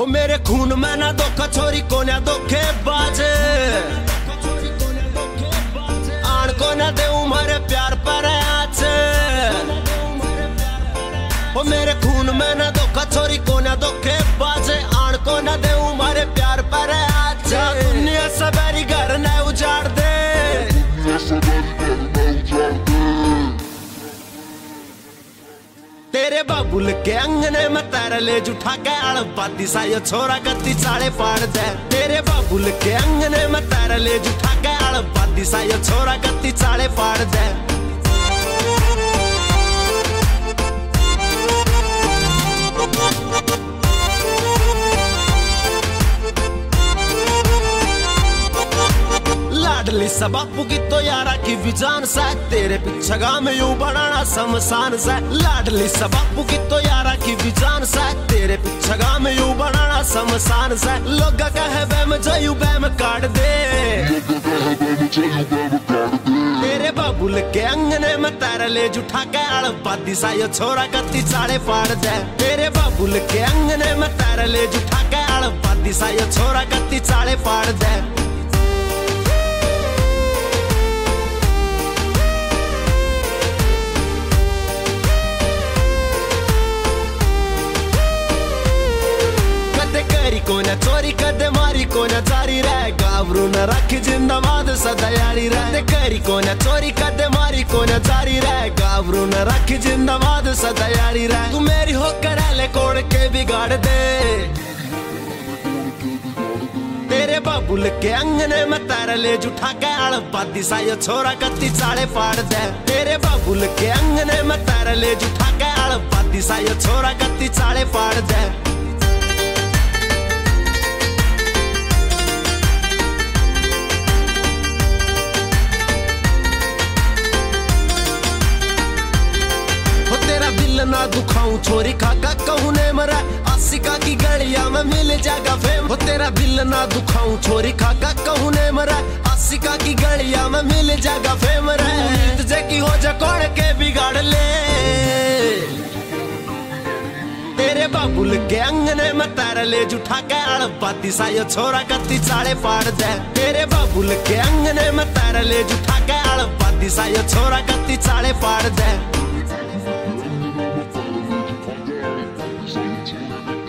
ओ मेरे खून में ना धोखा छोरी को ना धोखे बाजे आन को ना दे उम्र प्यार पर आज ओ मेरे खून में ना धोखा छोरी को ना धोखे बाजे आन को ना दे उम्र प्यार पर आज दुनिया सबरी घर न उजाड़ दे तेरे बाबुल के अंगने में तारा ले जुठा के अड़बाती सा ये छोरा कत्ती चाले फाड़ दे तेरे बाबुल के अंगने में तारा ले जुठा के अड़बाती सा ये छोरा कत्ती चाले फाड़ दे लाडली सा बापू की तो यारा की विजान सा तेरे पीछे गाँव में यूं बनाना शमशान सा लाडली सा बापू की तो यारा की विजान सा तेरे पीछे गाँव में यूं बनाना शमशान सा लोग कहे बैम जयू बैम काट दे तेरे बाबुल के अंगने में तारा ले जुठा के अड़बाती सा ये छोरा कत्ती चाले फाड़ दे तेरे बाबुल के अंगने में तारा ले जुठा के अड़बाती सा ये छोरा कत्ती चाले फाड़ दे कोना चोरी कदे मारी कोना जारी रह गावरू न रख जिंदाबाद सदा यारी रह करी कोना चोरी कदे मारी कोना जारी रह गावरू न रख जिंदाबाद सदा यारी रह तू मेरी होकर ले कोड़ के बिगाड़ दे तेरे बाबुल के अंगने में तारा ले जुठा के अड़बाती सा ये छोरा कत्ती चाले फाड़ दे तेरे बाबुल के अंगने में तारा ले जुठा के अड़बाती सा ये छोरा कत्ती चाले फाड़ दे ना दुखाऊं छोरी खाका कहूं ने मरा आशिका की गलिया में मिल जाएगा फेम हो तेरा दिल ना दुखाऊं छोरी खाका कहूं ने मरा आशिका की गलिया में मिल जाएगा फेम रे तुझे की हो जा कौन के बिगाड़ ले तेरे बाबुल के अंगने में तारा ले जुठा के अड़बाती सा ये छोरा कत्ती चाले फाड़ दे तेरे बाबुल के अंगने में तारा ले जुठा के अड़बाती सा ये छोरा कत्ती चाले फाड़ दे